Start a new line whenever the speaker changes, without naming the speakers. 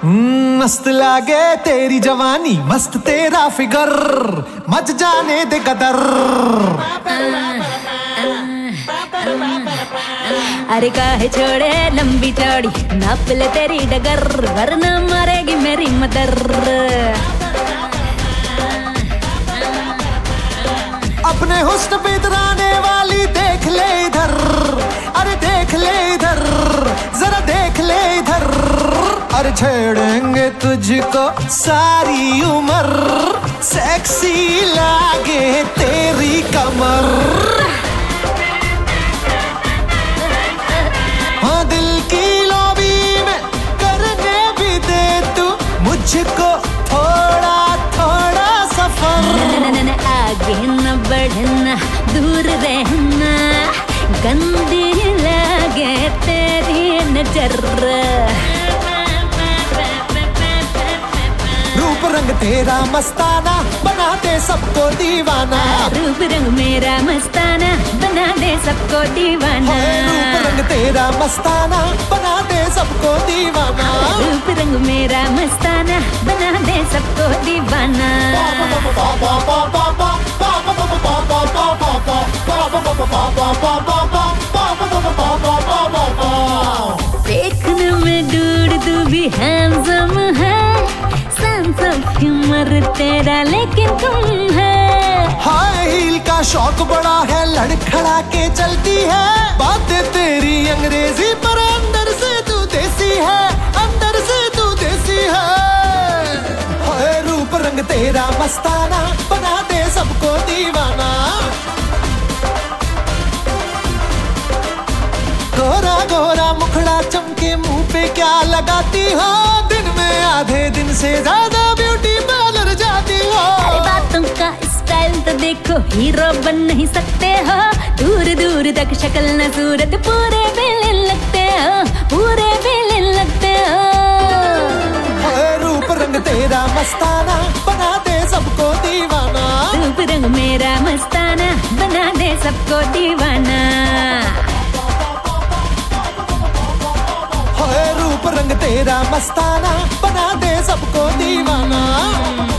मस्त लागे तेरी जवानी, मस्त तेरा फिगर, मच जाने दे कदर।
अरे काहे छोड़े लंबी चौड़ी, नाप ले तेरी डगर, वरना मारेगी मेरी मदर।
अपने हुस्न पे इतराने वाली देख ले इधर, अरे देख ले इधर, जरा देख ले इधर। अरे छेड़ेंगे तुझको सारी उम्र, सेक्सी लागे तेरी कमर। हाँ दिल की लॉबी में करने भी दे तू मुझको थोड़ा थोड़ा सफर।
आगे न बढ़ना, दूर रहना, गंदी लगे तेरी नजर।
रूप रंग तेरा मस्ताना, बना दे सबको दीवाना।
रूप रंग मेरा मस्ताना, बना दे सबको दीवाना।
रूप रंग तेरा मस्ताना, बना दे सबको दीवाना।
रूप रंग मेरा मस्ताना, बना दे सबको दीवाना। देखने में दूर तू भी हैंडसम है, सेंस ऑफ ह्यूमर तेरा लेकिन तुम है।
हाई हील का शौक बड़ा है, लड़खड़ा के चलती है। बातें तेरी अंग्रेजी पर अंदर से तू देसी है, अंदर से तू देसी है। हाय रूप रंग तेरा मस्ताना, बना दे सबको दीवाना। गोरा गोरा मुखड़ा चमके, मुंह पे क्या लगाती हो? दिन में आधे दिन से ज्यादा ब्यूटी पार्लर जाती हो।
अरे बातों का स्टाइल तो देखो, हीरो बन नहीं सकते हो। दूर दूर तक शक्ल न सूरत, पूरे विलेन लगते हो, पूरे विलेन लगते हो।
रूप रंग तेरा मस्ताना, बना दे सबको दीवाना।
रूप रंग मेरा मस्ताना, बना दे सबको दीवाना।
रूप रंग तेरा मस्ताना, बना दे सबको दीवाना।